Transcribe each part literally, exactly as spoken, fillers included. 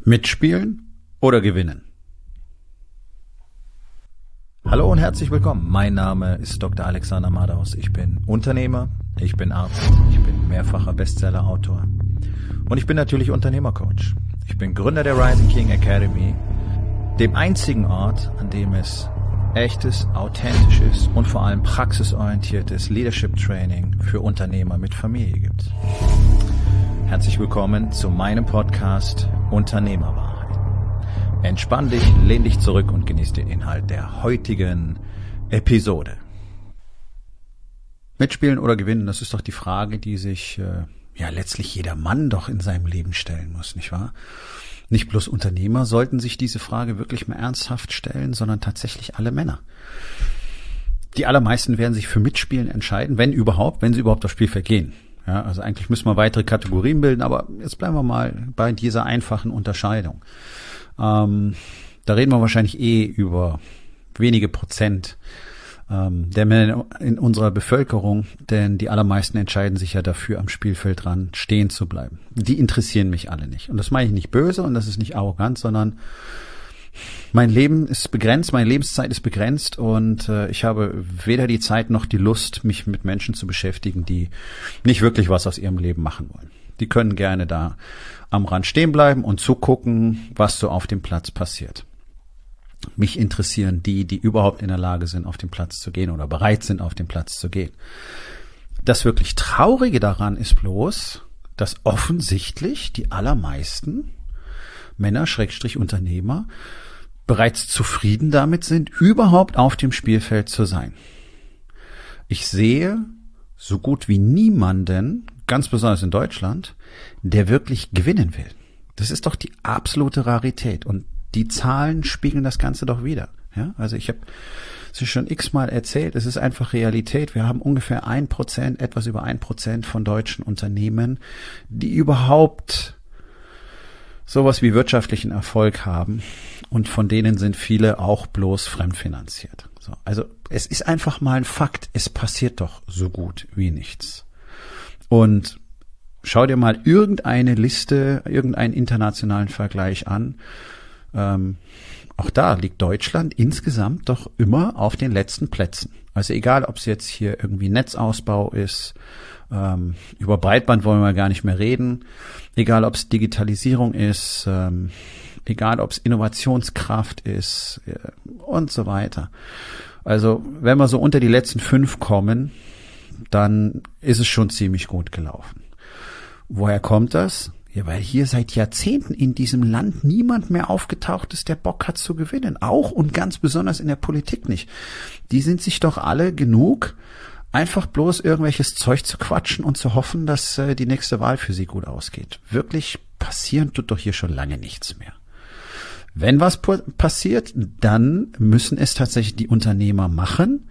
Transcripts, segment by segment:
Mitspielen oder gewinnen? Hallo und herzlich willkommen. Mein Name ist Doktor Alexander Madaus. Ich bin Unternehmer, ich bin Arzt, ich bin mehrfacher Bestseller-Autor und ich bin natürlich Unternehmercoach. Ich bin Gründer der Rising King Academy, dem einzigen Ort, an dem es echtes, authentisches und vor allem praxisorientiertes Leadership Training für Unternehmer mit Familie gibt. Herzlich willkommen zu meinem Podcast Unternehmerwahrheit. Entspann dich, lehn dich zurück und genieß den Inhalt der heutigen Episode. Mitspielen oder gewinnen, das ist doch die Frage, die sich äh, ja letztlich jeder Mann doch in seinem Leben stellen muss, nicht wahr? Nicht bloß Unternehmer sollten sich diese Frage wirklich mal ernsthaft stellen, sondern tatsächlich alle Männer. Die allermeisten werden sich für Mitspielen entscheiden, wenn überhaupt, wenn sie überhaupt aufs Spielfeld gehen. Ja, also eigentlich müssen wir weitere Kategorien bilden, aber jetzt bleiben wir mal bei dieser einfachen Unterscheidung. Ähm, da reden wir wahrscheinlich eh über wenige Prozent ähm, der Männer in unserer Bevölkerung, denn die allermeisten entscheiden sich ja dafür, am Spielfeldrand stehen zu bleiben. Die interessieren mich alle nicht. Und das meine ich nicht böse und das ist nicht arrogant, sondern mein Leben ist begrenzt, meine Lebenszeit ist begrenzt und äh, ich habe weder die Zeit noch die Lust, mich mit Menschen zu beschäftigen, die nicht wirklich was aus ihrem Leben machen wollen. Die können gerne da am Rand stehen bleiben und zugucken, was so auf dem Platz passiert. Mich interessieren die, die überhaupt in der Lage sind, auf den Platz zu gehen oder bereit sind, auf den Platz zu gehen. Das wirklich Traurige daran ist bloß, dass offensichtlich die allermeisten Männer, Schrägstrich Unternehmer, bereits zufrieden damit sind, überhaupt auf dem Spielfeld zu sein. Ich sehe so gut wie niemanden, ganz besonders in Deutschland, der wirklich gewinnen will. Das ist doch die absolute Rarität und die Zahlen spiegeln das Ganze doch wider. Ja, also ich habe es schon x-mal erzählt, es ist einfach Realität. Wir haben ungefähr ein Prozent, etwas über ein Prozent von deutschen Unternehmen, die überhaupt sowas wie wirtschaftlichen Erfolg haben und von denen sind viele auch bloß fremdfinanziert. So, also es ist einfach mal ein Fakt, es passiert doch so gut wie nichts. Und schau dir mal irgendeine Liste, irgendeinen internationalen Vergleich an. Ähm, auch da liegt Deutschland insgesamt doch immer auf den letzten Plätzen. Also egal, ob es jetzt hier irgendwie Netzausbau ist, ähm, über Breitband wollen wir gar nicht mehr reden, egal ob es Digitalisierung ist, ähm, egal ob es Innovationskraft ist äh, und so weiter. Also wenn wir so unter die letzten fünf kommen, dann ist es schon ziemlich gut gelaufen. Woher kommt das? Ja, weil hier seit Jahrzehnten in diesem Land niemand mehr aufgetaucht ist, der Bock hat zu gewinnen. Auch und ganz besonders in der Politik nicht. Die sind sich doch alle genug, einfach bloß irgendwelches Zeug zu quatschen und zu hoffen, dass äh, die nächste Wahl für sie gut ausgeht. Wirklich passieren tut doch hier schon lange nichts mehr. Wenn was passiert, dann müssen es tatsächlich die Unternehmer machen.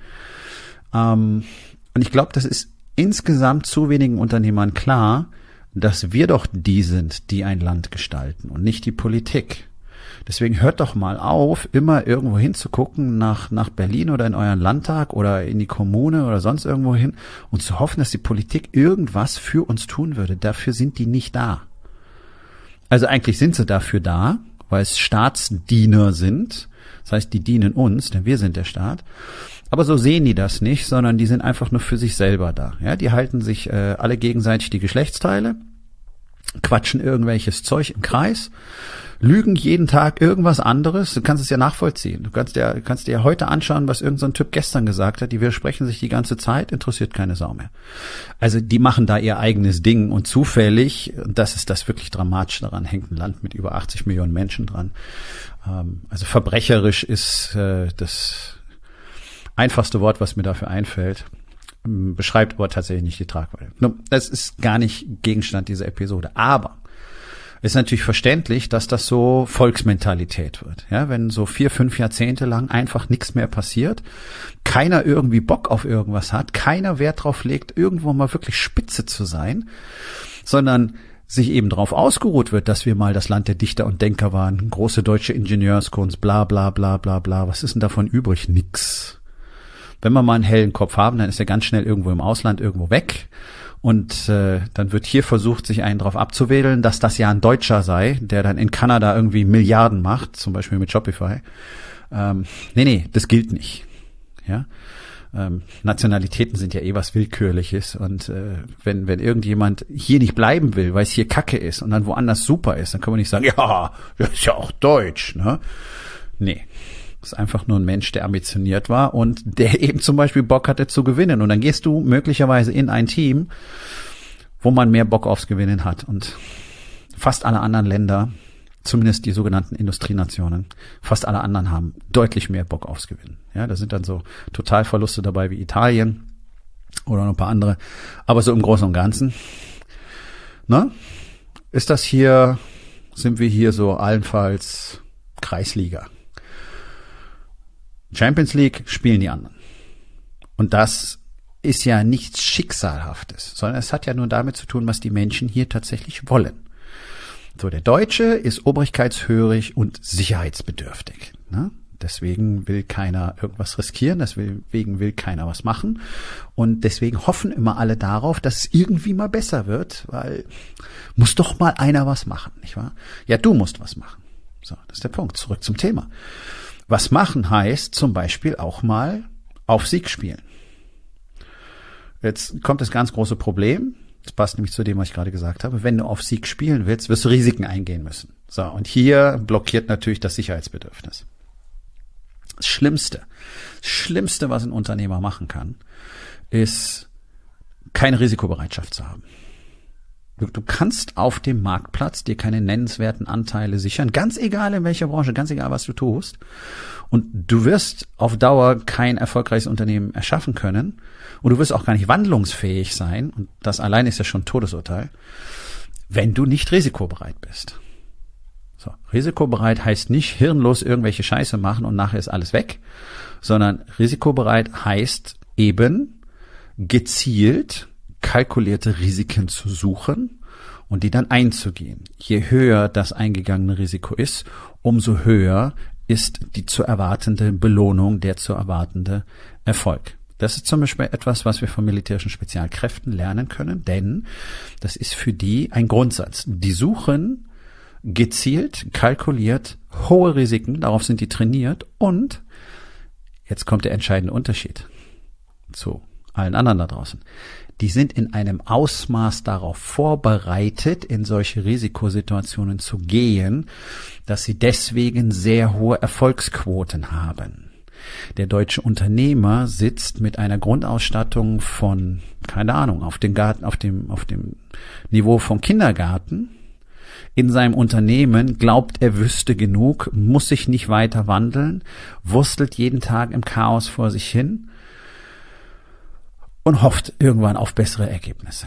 Ähm, und ich glaube, das ist insgesamt zu wenigen Unternehmern klar, dass wir doch die sind, die ein Land gestalten und nicht die Politik. Deswegen hört doch mal auf, immer irgendwo hinzugucken, nach, nach Berlin oder in euren Landtag oder in die Kommune oder sonst irgendwo hin und zu hoffen, dass die Politik irgendwas für uns tun würde. Dafür sind die nicht da. Also eigentlich sind sie dafür da, weil es Staatsdiener sind. Das heißt, die dienen uns, denn wir sind der Staat. Aber so sehen die das nicht, sondern die sind einfach nur für sich selber da. Ja, die halten sich äh, alle gegenseitig die Geschlechtsteile, quatschen irgendwelches Zeug im Kreis, lügen jeden Tag irgendwas anderes. Du kannst es ja nachvollziehen. Du kannst dir, kannst dir ja heute anschauen, was irgend so ein Typ gestern gesagt hat. Die widersprechen sich die ganze Zeit, interessiert keine Sau mehr. Also die machen da ihr eigenes Ding und zufällig, und das ist das wirklich Dramatische daran, hängt ein Land mit über achtzig Millionen Menschen dran. Ähm, also verbrecherisch ist äh, das einfachste Wort, was mir dafür einfällt, beschreibt aber tatsächlich nicht die Tragweite. Das ist gar nicht Gegenstand dieser Episode. Aber ist natürlich verständlich, dass das so Volksmentalität wird. Ja, wenn so vier, fünf Jahrzehnte lang einfach nichts mehr passiert, keiner irgendwie Bock auf irgendwas hat, keiner Wert drauf legt, irgendwo mal wirklich Spitze zu sein, sondern sich eben darauf ausgeruht wird, dass wir mal das Land der Dichter und Denker waren, große deutsche Ingenieurskunst, bla bla bla bla bla. Was ist denn davon übrig? Nix. Wenn wir mal einen hellen Kopf haben, dann ist er ganz schnell irgendwo im Ausland irgendwo weg Und äh, dann wird hier versucht, sich einen drauf abzuwedeln, dass das ja ein Deutscher sei, der dann in Kanada irgendwie Milliarden macht, zum Beispiel mit Shopify. Ähm, nee, nee, das gilt nicht. Ja. Ähm, Nationalitäten sind ja eh was Willkürliches und äh, wenn wenn irgendjemand hier nicht bleiben will, weil es hier Kacke ist und dann woanders super ist, dann kann man nicht sagen, ja, das ist ja auch deutsch, ne? Nee, das ist einfach nur ein Mensch, der ambitioniert war und der eben zum Beispiel Bock hatte zu gewinnen und dann gehst du möglicherweise in ein Team, wo man mehr Bock aufs Gewinnen hat und fast alle anderen Länder, zumindest die sogenannten Industrienationen, fast alle anderen haben deutlich mehr Bock aufs Gewinnen. Ja, da sind dann so Totalverluste dabei wie Italien oder noch ein paar andere. Aber so im Großen und Ganzen, ne? Ist das hier, sind wir hier so allenfalls Kreisliga. Champions League spielen die anderen. Und das ist ja nichts Schicksalhaftes, sondern es hat ja nur damit zu tun, was die Menschen hier tatsächlich wollen. So, der Deutsche ist obrigkeitshörig und sicherheitsbedürftig. Ne? Deswegen will keiner irgendwas riskieren, deswegen will keiner was machen. Und deswegen hoffen immer alle darauf, dass es irgendwie mal besser wird, weil muss doch mal einer was machen, nicht wahr? Ja, du musst was machen. So, das ist der Punkt. Zurück zum Thema. Was machen heißt zum Beispiel auch mal auf Sieg spielen. Jetzt kommt das ganz große Problem. Das passt nämlich zu dem, was ich gerade gesagt habe. Wenn du auf Sieg spielen willst, wirst du Risiken eingehen müssen. So, und hier blockiert natürlich das Sicherheitsbedürfnis. Das Schlimmste, das Schlimmste, was ein Unternehmer machen kann, ist keine Risikobereitschaft zu haben. Du, du kannst auf dem Marktplatz dir keine nennenswerten Anteile sichern, ganz egal in welcher Branche, ganz egal, was du tust. Und du wirst auf Dauer kein erfolgreiches Unternehmen erschaffen können. Und du wirst auch gar nicht wandlungsfähig sein. Und das allein ist ja schon ein Todesurteil, wenn du nicht risikobereit bist. So, risikobereit heißt nicht hirnlos irgendwelche Scheiße machen und nachher ist alles weg, sondern risikobereit heißt eben gezielt kalkulierte Risiken zu suchen und die dann einzugehen. Je höher das eingegangene Risiko ist, umso höher ist die zu erwartende Belohnung, der zu erwartende Erfolg. Das ist zum Beispiel etwas, was wir von militärischen Spezialkräften lernen können, denn das ist für die ein Grundsatz. Die suchen gezielt, kalkuliert, hohe Risiken, darauf sind die trainiert und jetzt kommt der entscheidende Unterschied zu allen anderen da draußen. Die sind in einem Ausmaß darauf vorbereitet, in solche Risikosituationen zu gehen, dass sie deswegen sehr hohe Erfolgsquoten haben. Der deutsche Unternehmer sitzt mit einer Grundausstattung von, keine Ahnung, auf dem Garten, auf dem, auf dem Niveau vom Kindergarten in seinem Unternehmen, glaubt, er wüsste genug, muss sich nicht weiter wandeln, wurstelt jeden Tag im Chaos vor sich hin und hofft irgendwann auf bessere Ergebnisse.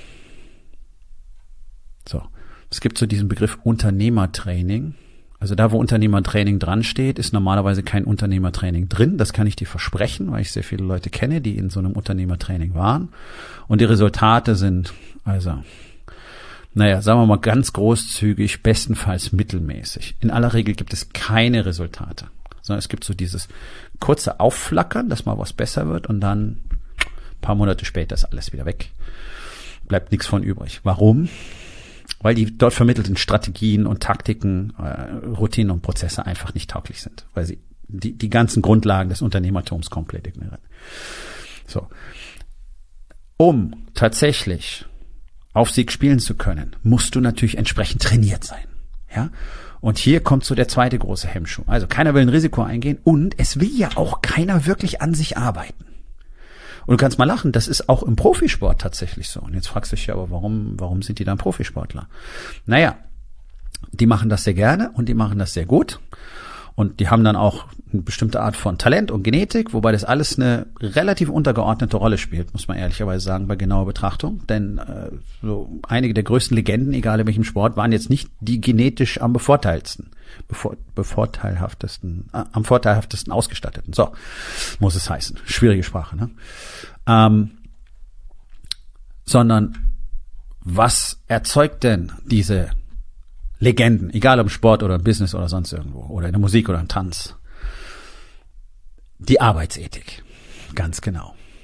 So, es gibt so diesen Begriff Unternehmertraining. Also da, wo Unternehmertraining dran steht, ist normalerweise kein Unternehmertraining drin. Das kann ich dir versprechen, weil ich sehr viele Leute kenne, die in so einem Unternehmertraining waren. Und die Resultate sind, also, naja, sagen wir mal ganz großzügig, bestenfalls mittelmäßig. In aller Regel gibt es keine Resultate, sondern es gibt so dieses kurze Aufflackern, dass mal was besser wird und dann ein paar Monate später ist alles wieder weg. Bleibt nichts von übrig. Warum? Weil die dort vermittelten Strategien und Taktiken, äh, Routinen und Prozesse einfach nicht tauglich sind, weil sie die, die ganzen Grundlagen des Unternehmertums komplett ignorieren. So. Um tatsächlich auf Sieg spielen zu können, musst du natürlich entsprechend trainiert sein. Ja? Und hier kommt so der zweite große Hemmschuh. Also keiner will ein Risiko eingehen und es will ja auch keiner wirklich an sich arbeiten. Und du kannst mal lachen, das ist auch im Profisport tatsächlich so. Und jetzt fragst du dich ja, aber warum, warum sind die dann Profisportler? Naja, die machen das sehr gerne und die machen das sehr gut. Und die haben dann auch eine bestimmte Art von Talent und Genetik, wobei das alles eine relativ untergeordnete Rolle spielt, muss man ehrlicherweise sagen, bei genauer Betrachtung. Denn äh, so einige der größten Legenden, egal in welchem Sport, waren jetzt nicht die genetisch am bevorteilsten, bevor, bevorteilhaftesten, äh, am vorteilhaftesten ausgestatteten. So muss es heißen. Schwierige Sprache, ne? Ähm, sondern was erzeugt denn diese Legenden, egal ob im Sport oder im Business oder sonst irgendwo, oder in der Musik oder im Tanz? Die Arbeitsethik, ganz genau.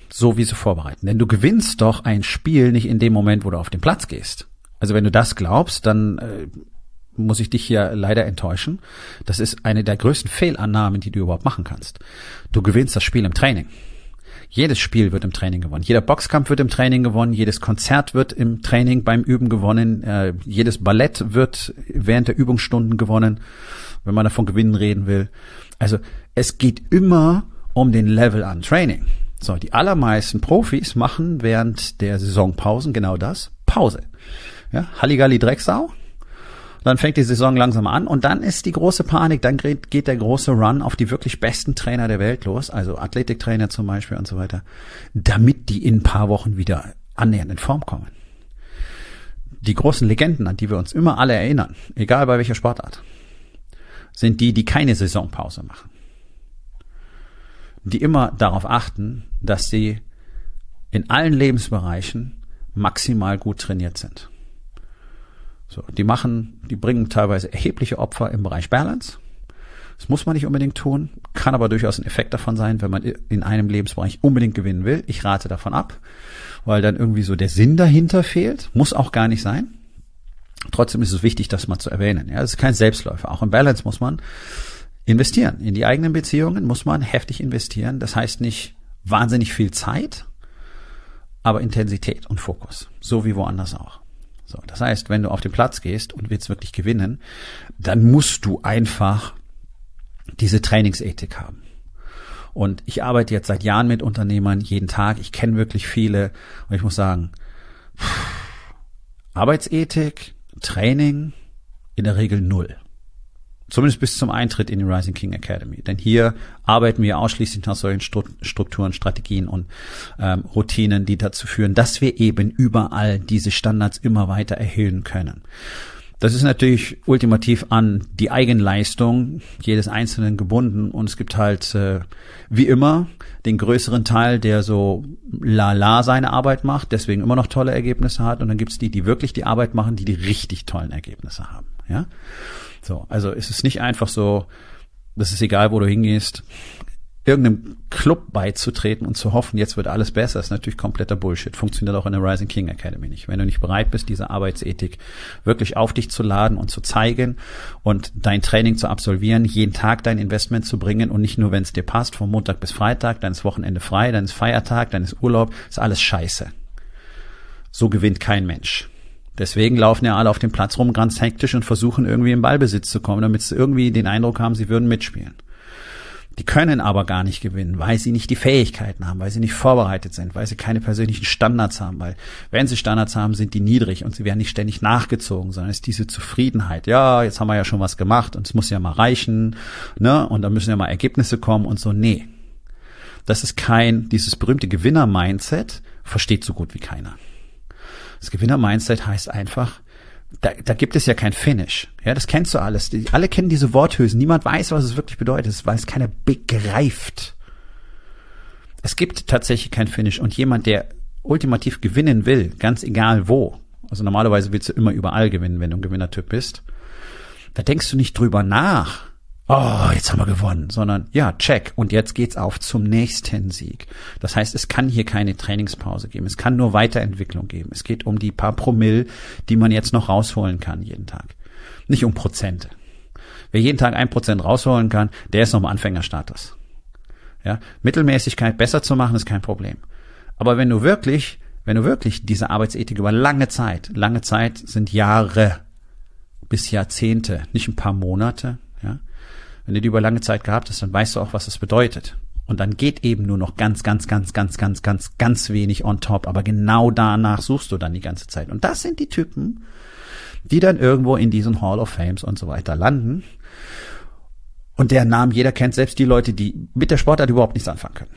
so wie sie vorbereiten. Denn du gewinnst doch ein Spiel nicht in dem Moment, wo du auf den Platz gehst. Also wenn du das glaubst, dann äh, muss ich dich hier leider enttäuschen. Das ist eine der größten Fehlannahmen, die du überhaupt machen kannst. Du gewinnst das Spiel im Training. Jedes Spiel wird im Training gewonnen. Jeder Boxkampf wird im Training gewonnen. Jedes Konzert wird im Training beim Üben gewonnen. Äh, jedes Ballett wird während der Übungsstunden gewonnen, wenn man davon Gewinnen reden will. Also es geht immer um den Level an Training. So, die allermeisten Profis machen während der Saisonpausen genau das. Pause. Ja, Halligalli Drecksau. Dann fängt die Saison langsam an und dann ist die große Panik, dann geht der große Run auf die wirklich besten Trainer der Welt los, also Athletiktrainer zum Beispiel und so weiter, damit die in ein paar Wochen wieder annähernd in Form kommen. Die großen Legenden, an die wir uns immer alle erinnern, egal bei welcher Sportart, sind die, die keine Saisonpause machen. Die immer darauf achten, dass sie in allen Lebensbereichen maximal gut trainiert sind. So, die machen, die bringen teilweise erhebliche Opfer im Bereich Balance. Das muss man nicht unbedingt tun, kann aber durchaus ein Effekt davon sein, wenn man in einem Lebensbereich unbedingt gewinnen will. Ich rate davon ab, weil dann irgendwie so der Sinn dahinter fehlt. Muss auch gar nicht sein. Trotzdem ist es wichtig, das mal zu erwähnen. Ja, das ist kein Selbstläufer. Auch im Balance muss man investieren. In die eigenen Beziehungen muss man heftig investieren. Das heißt nicht wahnsinnig viel Zeit, aber Intensität und Fokus. So wie woanders auch. So, das heißt, wenn du auf den Platz gehst und willst wirklich gewinnen, dann musst du einfach diese Trainingsethik haben. Und ich arbeite jetzt seit Jahren mit Unternehmern, jeden Tag. Ich kenne wirklich viele. Und ich muss sagen, Arbeitsethik, Training, in der Regel null. Zumindest bis zum Eintritt in die Rising King Academy. Denn hier arbeiten wir ausschließlich nach solchen Strukturen, Strategien und ähm, Routinen, die dazu führen, dass wir eben überall diese Standards immer weiter erhöhen können. Das ist natürlich ultimativ an die Eigenleistung jedes Einzelnen gebunden. Und es gibt halt, äh, wie immer, den größeren Teil, der so lala seine Arbeit macht, deswegen immer noch tolle Ergebnisse hat. Und dann gibt es die, die wirklich die Arbeit machen, die die richtig tollen Ergebnisse haben. Ja. So, also es ist nicht einfach so, das ist egal, wo du hingehst, irgendeinem Club beizutreten und zu hoffen, jetzt wird alles besser, ist natürlich kompletter Bullshit. Funktioniert auch in der Rising King Academy nicht. Wenn du nicht bereit bist, diese Arbeitsethik wirklich auf dich zu laden und zu zeigen und dein Training zu absolvieren, jeden Tag dein Investment zu bringen und nicht nur, wenn es dir passt, von Montag bis Freitag, dann ist Wochenende frei, dann ist Feiertag, dann ist Urlaub, ist alles scheiße. So gewinnt kein Mensch. Deswegen laufen ja alle auf dem Platz rum ganz hektisch und versuchen irgendwie im Ballbesitz zu kommen, damit sie irgendwie den Eindruck haben, sie würden mitspielen. Die können aber gar nicht gewinnen, weil sie nicht die Fähigkeiten haben, weil sie nicht vorbereitet sind, weil sie keine persönlichen Standards haben, weil wenn sie Standards haben, sind die niedrig und sie werden nicht ständig nachgezogen, sondern es ist diese Zufriedenheit. Ja, jetzt haben wir ja schon was gemacht und es muss ja mal reichen, ne? Und da müssen ja mal Ergebnisse kommen und so. Nee. Das ist kein, dieses berühmte Gewinner-Mindset versteht so gut wie keiner. Das Gewinner-Mindset heißt einfach, da, da gibt es ja kein Finish. Ja, das kennst du alles. Die, alle kennen diese Worthülsen. Niemand weiß, was es wirklich bedeutet, weil es keiner begreift. Es gibt tatsächlich kein Finish. Und jemand, der ultimativ gewinnen will, ganz egal wo, also normalerweise willst du immer überall gewinnen, wenn du ein Gewinnertyp bist, da denkst du nicht drüber nach, oh, jetzt haben wir gewonnen, sondern ja, check. Und jetzt geht's auf zum nächsten Sieg. Das heißt, es kann hier keine Trainingspause geben. Es kann nur Weiterentwicklung geben. Es geht um die paar Promille, die man jetzt noch rausholen kann jeden Tag. Nicht um Prozente. Wer jeden Tag ein Prozent rausholen kann, der ist noch im Anfängerstatus. Ja, Mittelmäßigkeit besser zu machen, ist kein Problem. Aber wenn du wirklich, wenn du wirklich diese Arbeitsethik über lange Zeit, lange Zeit sind Jahre bis Jahrzehnte, nicht ein paar Monate, ja, wenn du die über lange Zeit gehabt hast, dann weißt du auch, was das bedeutet. Und dann geht eben nur noch ganz, ganz, ganz, ganz, ganz, ganz, ganz wenig on top. Aber genau danach suchst du dann die ganze Zeit. Und das sind die Typen, die dann irgendwo in diesen Hall of Fames und so weiter landen. Und deren Namen jeder kennt, selbst die Leute, die mit der Sportart überhaupt nichts anfangen können.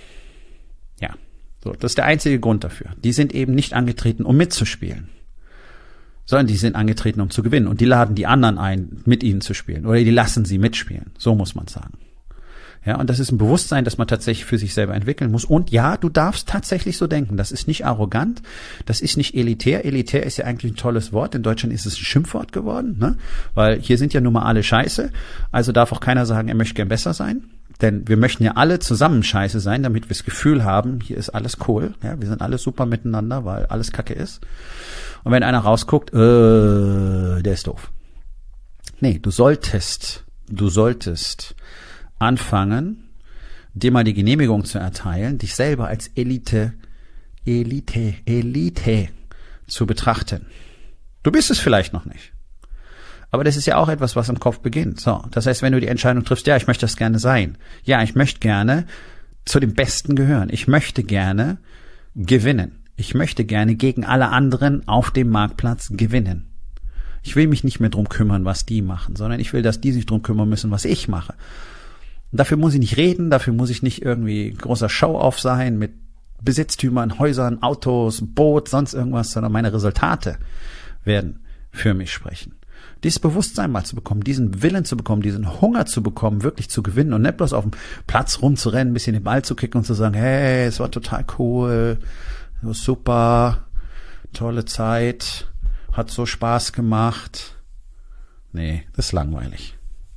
Ja, so, das ist der einzige Grund dafür. Die sind eben nicht angetreten, um mitzuspielen, sondern die sind angetreten, um zu gewinnen. Und die laden die anderen ein, mit ihnen zu spielen. Oder die lassen sie mitspielen. So muss man sagen. Ja, und das ist ein Bewusstsein, das man tatsächlich für sich selber entwickeln muss. Und ja, du darfst tatsächlich so denken. Das ist nicht arrogant, das ist nicht elitär. Elitär ist ja eigentlich ein tolles Wort. In Deutschland ist es ein Schimpfwort geworden, ne? Weil hier sind ja nun mal alle scheiße. Also darf auch keiner sagen, er möchte gern besser sein. Denn wir möchten ja alle zusammen scheiße sein, damit wir das Gefühl haben, hier ist alles cool. Ja, wir sind alle super miteinander, weil alles Kacke ist. Und wenn einer rausguckt, äh, der ist doof. Nee, du solltest, du solltest anfangen, dir mal die Genehmigung zu erteilen, dich selber als Elite, Elite, Elite zu betrachten. Du bist es vielleicht noch nicht. Aber das ist ja auch etwas, was im Kopf beginnt. So, das heißt, wenn du die Entscheidung triffst, ja, ich möchte das gerne sein. Ja, ich möchte gerne zu den Besten gehören. Ich möchte gerne gewinnen. Ich möchte gerne gegen alle anderen auf dem Marktplatz gewinnen. Ich will mich nicht mehr drum kümmern, was die machen, sondern ich will, dass die sich drum kümmern müssen, was ich mache. Und dafür muss ich nicht reden, dafür muss ich nicht irgendwie großer Show-off sein mit Besitztümern, Häusern, Autos, Boot, sonst irgendwas, sondern meine Resultate werden für mich sprechen. Dieses Bewusstsein mal zu bekommen, diesen Willen zu bekommen, diesen Hunger zu bekommen, wirklich zu gewinnen und nicht bloß auf dem Platz rumzurennen, ein bisschen den Ball zu kicken und zu sagen, hey, es war total cool, super, tolle Zeit, hat so Spaß gemacht. Nee, das ist langweilig.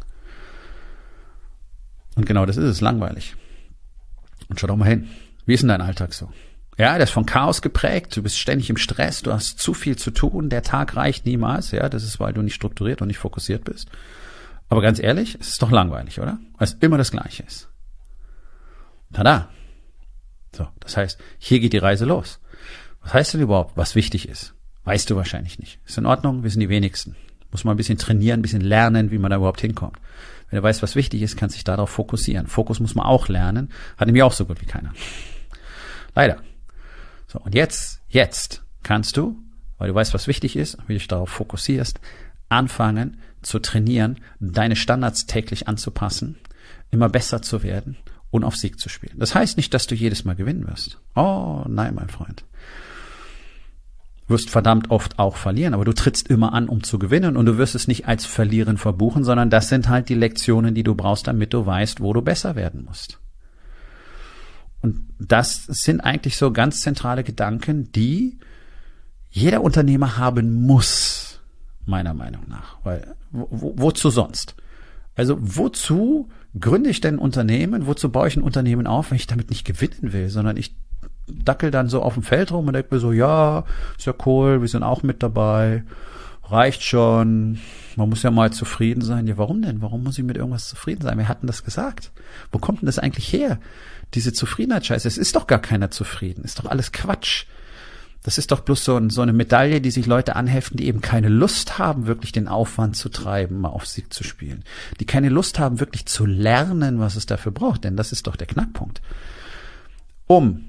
Und genau das ist es, langweilig. Und schau doch mal hin. Wie ist denn dein Alltag so? Ja, der ist von Chaos geprägt, du bist ständig im Stress, du hast zu viel zu tun, der Tag reicht niemals, ja, das ist, weil du nicht strukturiert und nicht fokussiert bist. Aber ganz ehrlich, es ist doch langweilig, oder? Weil es immer das Gleiche ist. Tada! So, das heißt, hier geht die Reise los. Was heißt denn überhaupt, was wichtig ist? Weißt du wahrscheinlich nicht. Ist in Ordnung, wir sind die wenigsten. Muss man ein bisschen trainieren, ein bisschen lernen, wie man da überhaupt hinkommt. Wenn du weißt, was wichtig ist, kannst du dich darauf fokussieren. Fokus muss man auch lernen, hat nämlich auch so gut wie keiner. Leider. So, und jetzt, jetzt kannst du, weil du weißt, was wichtig ist, wie du dich darauf fokussierst, anfangen zu trainieren, deine Standards täglich anzupassen, immer besser zu werden und auf Sieg zu spielen. Das heißt nicht, dass du jedes Mal gewinnen wirst. Oh, nein, mein Freund. Du wirst verdammt oft auch verlieren, aber du trittst immer an, um zu gewinnen und du wirst es nicht als Verlieren verbuchen, sondern das sind halt die Lektionen, die du brauchst, damit du weißt, wo du besser werden musst. Und das sind eigentlich so ganz zentrale Gedanken, die jeder Unternehmer haben muss, meiner Meinung nach. Weil, wo, wozu sonst? Also, wozu gründe ich denn ein Unternehmen? Wozu baue ich ein Unternehmen auf, wenn ich damit nicht gewinnen will, sondern ich dackel dann so auf dem Feld rum und denke mir so, ja, ist ja cool, wir sind auch mit dabei, reicht schon, man muss ja mal zufrieden sein. Ja, warum denn? Warum muss ich mit irgendwas zufrieden sein? Wer hat denn das gesagt? Wo kommt denn das eigentlich her? Diese Zufriedenheitsscheiße, es ist doch gar keiner zufrieden, ist doch alles Quatsch. Das ist doch bloß so, ein, so eine Medaille, die sich Leute anheften, die eben keine Lust haben, wirklich den Aufwand zu treiben, mal auf Sieg zu spielen. Die keine Lust haben, wirklich zu lernen, was es dafür braucht, denn das ist doch der Knackpunkt. Um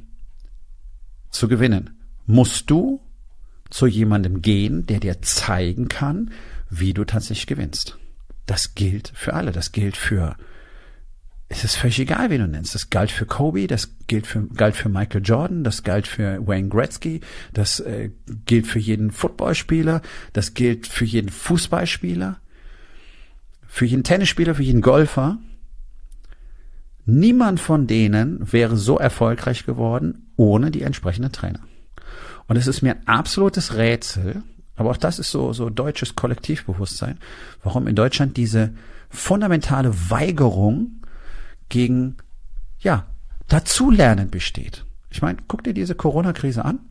zu gewinnen, musst du zu jemandem gehen, der dir zeigen kann, wie du tatsächlich gewinnst. Das gilt für alle. Das gilt für, es ist völlig egal, wen du nennst. Das galt für Kobe, das gilt für, galt für Michael Jordan, das galt für Wayne Gretzky, das äh, gilt für jeden Footballspieler, das gilt für jeden Fußballspieler, für jeden Tennisspieler, für jeden Golfer. Niemand von denen wäre so erfolgreich geworden ohne die entsprechenden Trainer. Und es ist mir ein absolutes Rätsel, aber auch das ist so, so deutsches Kollektivbewusstsein, warum in Deutschland diese fundamentale Weigerung gegen, ja, Dazulernen besteht. Ich meine, guck dir diese Corona-Krise an.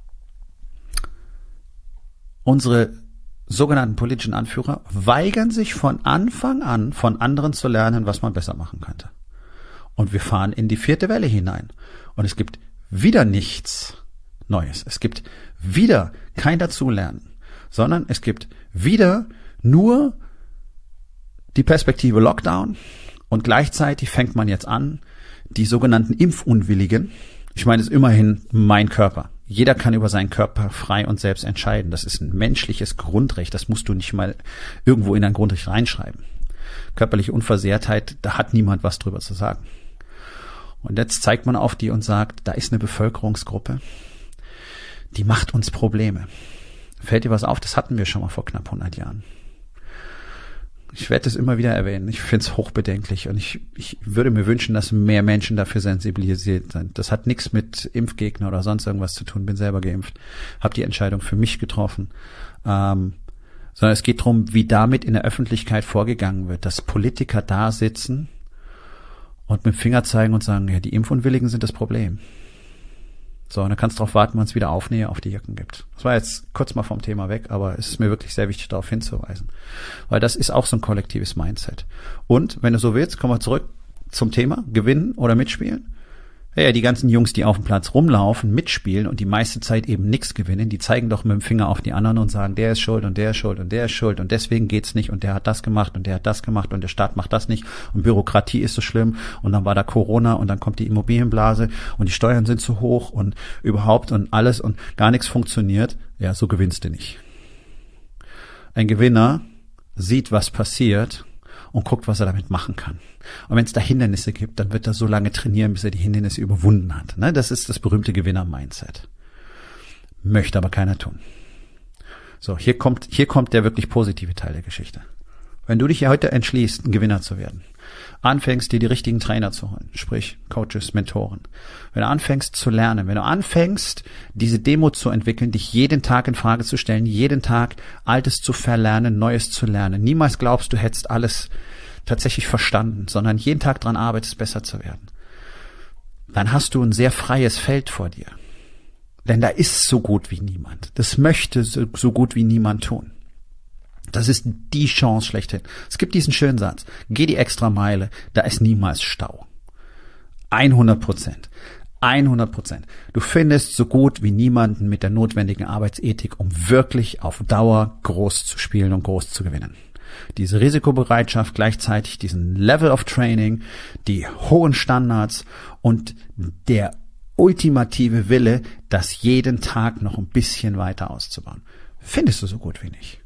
Unsere sogenannten politischen Anführer weigern sich von Anfang an, von anderen zu lernen, was man besser machen könnte. Und wir fahren in die vierte Welle hinein. Und es gibt wieder nichts Neues. Es gibt wieder kein Dazulernen, sondern es gibt wieder nur die Perspektive Lockdown und gleichzeitig fängt man jetzt an, die sogenannten Impfunwilligen, ich meine, es ist immerhin mein Körper. Jeder kann über seinen Körper frei und selbst entscheiden. Das ist ein menschliches Grundrecht. Das musst du nicht mal irgendwo in ein Grundrecht reinschreiben. Körperliche Unversehrtheit, da hat niemand was drüber zu sagen. Und jetzt zeigt man auf die und sagt, da ist eine Bevölkerungsgruppe, die macht uns Probleme. Fällt dir was auf? Das hatten wir schon mal vor knapp hundert Jahren. Ich werde es immer wieder erwähnen. Ich finde es hochbedenklich und ich, ich würde mir wünschen, dass mehr Menschen dafür sensibilisiert sind. Das hat nichts mit Impfgegner oder sonst irgendwas zu tun. Bin selber geimpft, habe die Entscheidung für mich getroffen. Ähm, sondern es geht darum, wie damit in der Öffentlichkeit vorgegangen wird, dass Politiker da sitzen und mit dem Finger zeigen und sagen, ja, die Impfunwilligen sind das Problem. So, und dann kannst du darauf warten, wann es wieder Aufnäher auf die Jacken gibt. Das war jetzt kurz mal vom Thema weg, aber es ist mir wirklich sehr wichtig, darauf hinzuweisen. Weil das ist auch so ein kollektives Mindset. Und, wenn du so willst, kommen wir zurück zum Thema, gewinnen oder mitspielen. Ja, die ganzen Jungs, die auf dem Platz rumlaufen, mitspielen und die meiste Zeit eben nichts gewinnen, die zeigen doch mit dem Finger auf die anderen und sagen, der ist schuld und der ist schuld und der ist schuld und deswegen geht's nicht und der hat das gemacht und der hat das gemacht und der Staat macht das nicht und Bürokratie ist so schlimm und dann war da Corona und dann kommt die Immobilienblase und die Steuern sind zu hoch und überhaupt und alles und gar nichts funktioniert. Ja, so gewinnst du nicht. Ein Gewinner sieht, was passiert und guckt, was er damit machen kann. Und wenn es da Hindernisse gibt, dann wird er so lange trainieren, bis er die Hindernisse überwunden hat. Ne? Das ist das berühmte Gewinner-Mindset. Möchte aber keiner tun. So, hier kommt, hier kommt der wirklich positive Teil der Geschichte. Wenn du dich heute entschließt, ein Gewinner zu werden, anfängst, dir die richtigen Trainer zu holen, sprich Coaches, Mentoren, wenn du anfängst zu lernen, wenn du anfängst, diese Demut zu entwickeln, dich jeden Tag in Frage zu stellen, jeden Tag Altes zu verlernen, Neues zu lernen, niemals glaubst, du hättest alles tatsächlich verstanden, sondern jeden Tag dran arbeitest, besser zu werden, dann hast du ein sehr freies Feld vor dir. Denn da ist so gut wie niemand. Das möchte so, so gut wie niemand tun. Das ist die Chance schlechthin. Es gibt diesen schönen Satz, geh die extra Meile, da ist niemals Stau. hundert Prozent. hundert Prozent. Du findest so gut wie niemanden mit der notwendigen Arbeitsethik, um wirklich auf Dauer groß zu spielen und groß zu gewinnen. Diese Risikobereitschaft, gleichzeitig diesen Level of Training, die hohen Standards und der ultimative Wille, das jeden Tag noch ein bisschen weiter auszubauen. Findest du so gut wie nicht.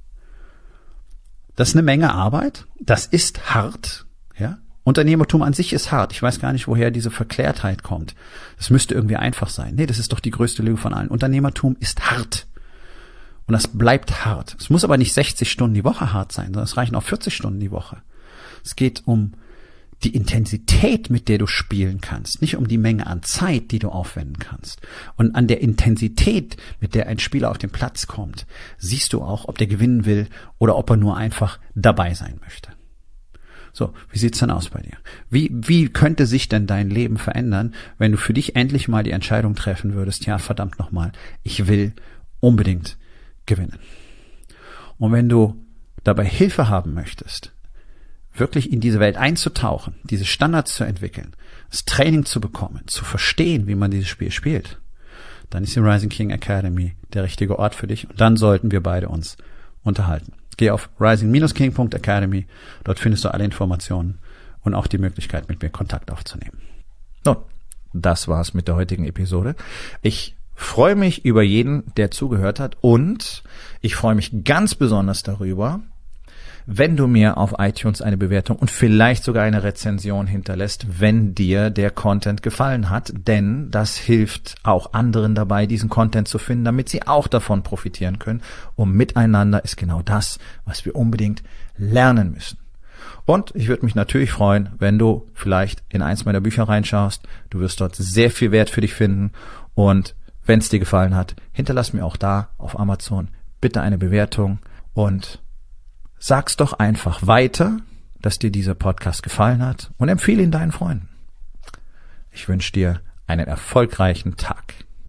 Das ist eine Menge Arbeit. Das ist hart, ja. Unternehmertum an sich ist hart. Ich weiß gar nicht, woher diese Verklärtheit kommt. Das müsste irgendwie einfach sein. Nee, das ist doch die größte Lüge von allen. Unternehmertum ist hart. Und das bleibt hart. Es muss aber nicht sechzig Stunden die Woche hart sein, sondern es reichen auch vierzig Stunden die Woche. Es geht um die Intensität, mit der du spielen kannst, nicht um die Menge an Zeit, die du aufwenden kannst. Und an der Intensität, mit der ein Spieler auf den Platz kommt, siehst du auch, ob der gewinnen will oder ob er nur einfach dabei sein möchte. So, wie sieht's denn aus bei dir? Wie, wie könnte sich denn dein Leben verändern, wenn du für dich endlich mal die Entscheidung treffen würdest, ja, verdammt nochmal, ich will unbedingt gewinnen. Und wenn du dabei Hilfe haben möchtest, wirklich in diese Welt einzutauchen, diese Standards zu entwickeln, das Training zu bekommen, zu verstehen, wie man dieses Spiel spielt, dann ist die Rising King Academy der richtige Ort für dich und dann sollten wir beide uns unterhalten. Geh auf rising Bindestrich king Punkt academy, dort findest du alle Informationen und auch die Möglichkeit, mit mir Kontakt aufzunehmen. Nun, das war's mit der heutigen Episode. Ich freue mich über jeden, der zugehört hat und ich freue mich ganz besonders darüber, wenn du mir auf iTunes eine Bewertung und vielleicht sogar eine Rezension hinterlässt, wenn dir der Content gefallen hat, denn das hilft auch anderen dabei, diesen Content zu finden, damit sie auch davon profitieren können. Und miteinander ist genau das, was wir unbedingt lernen müssen. Und ich würde mich natürlich freuen, wenn du vielleicht in eins meiner Bücher reinschaust. Du wirst dort sehr viel Wert für dich finden und wenn es dir gefallen hat, hinterlass mir auch da auf Amazon bitte eine Bewertung und sag's doch einfach weiter, dass dir dieser Podcast gefallen hat und empfehle ihn deinen Freunden. Ich wünsche dir einen erfolgreichen Tag.